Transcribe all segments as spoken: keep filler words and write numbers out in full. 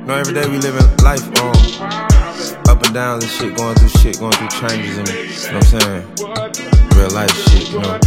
know, every day we living life on um, up and downs and shit, going through shit, going through changes, and you know what I'm saying? Real life shit, you know.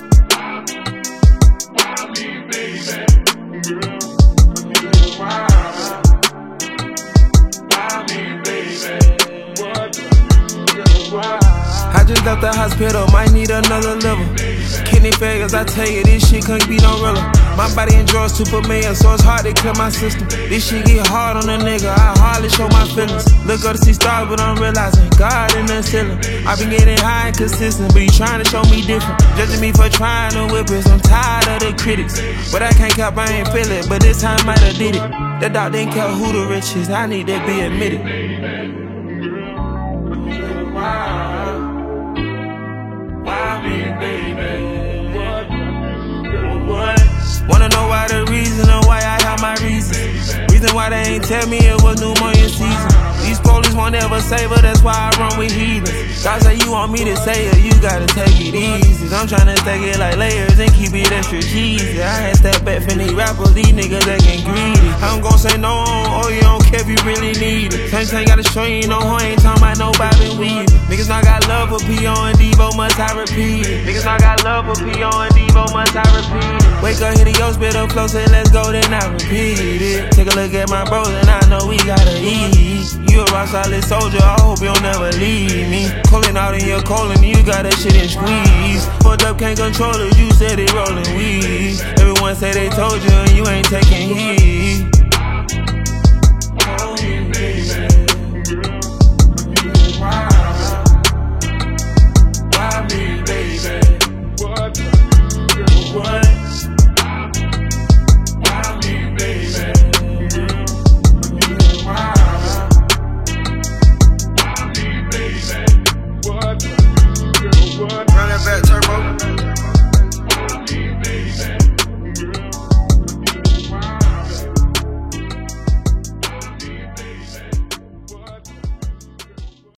I just left the hospital, might need another liver. Kidney failures, I tell you, this shit couldn't be no realer. My body enjoys Superman, so it's hard to clear my system. This shit get hard on a nigga, I hardly show my feelings. Look up to see stars, but I'm realizing God in the ceiling. I've been getting high and consistent, but you trying to show me different. Judging me for trying to whip it, I'm tired of the critics. But I can't cap, I ain't feel it, but this time might have did it. That dog didn't care who the rich is, I need to be admitted. Wanna know why the reason or why I have my reason. Reason why they ain't tell me it was pneumonia season. These police won't ever save her, that's why I run with heathens. God say you want me to say it, you gotta take it easy. I'm tryna stack it like layers and keep it extra cheesy. I had step back from these rappers, these niggas acting greedy. I'm gon' say no on, oh you don't care if you really need it. Same thing gotta show you no hoe, ain't talking about no bobbin' weaving. Niggas not got love for P O and Devo, must I repeat it. Niggas not got love for P O and Devo, must I repeat it. Wake up, hit your spit up close and let's go, then I repeat it. Take a look at my bros and I know we gotta eat. You a rock solid soldier, I hope you'll never leave me. Calling out in your colon, you got that shit and squeeze. Fucked up, can't control it, you said it rolling weed. Everyone say they told you and you ain't taking heed. Run that back, turbo.